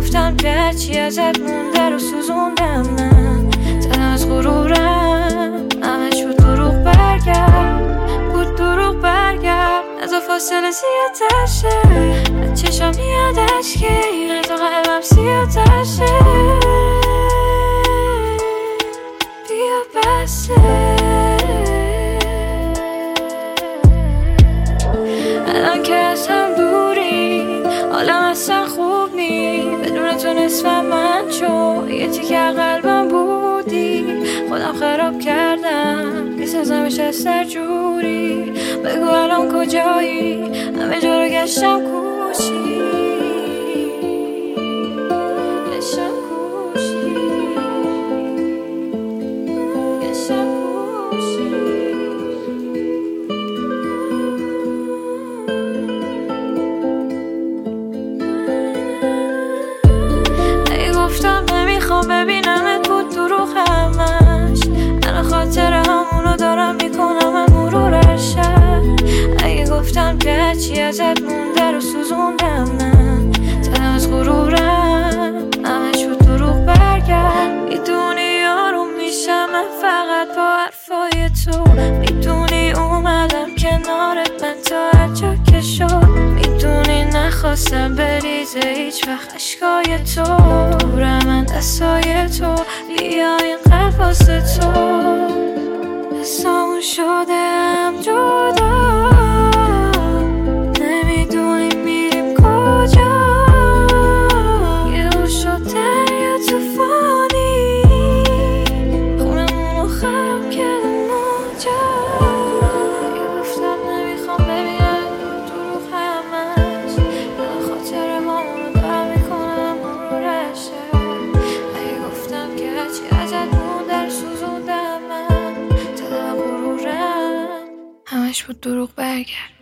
گفتم که هرچی ازت مونده رو سوزوندم من، تن از غرورم همش بود دروغ برگرد از فاصله زیادشه، از چشم میادش که تو قلبم سیادشه، بیا بسه الان که از هم دوریم حالم اصلا خوب نی، بدون تو نصفم من چون یه تیکه قلبم بودی، خودم خراب کردم میسازمش از سر جوری، بگو الان کجایی همه جا رو گشتم کوشی گفتم نمیخوام ببینمت بود دروغ همش، الان خاطر همونو دارم میکنم من مرورش، اگه گفتم که هرچی ازت مونده رو سوزوندم من، تن از غرورم همش بود دروغ برگرد، میدونی یارو میشم من فقط با حرفای تو، میدونی اومدم کنارت من تا هر جا که شد، میدونی نخواستم بریزه هیچ وقت اشکای تو، دورم من دستای تو، بیا این قلب واسه تو، دستامون شده هم جدا، نمیدونیم میریم کجا، یه رو شد دریا توفانی، خونمونو خراب کردم موجا، گفتم نمیخوام ببینم دروغ همش، الان خاطر همونو دارم میکنم مرورشه، اگه گفتم که هرچی ازت مونده رو سوزوندم من، همش بود دروغ برگرد.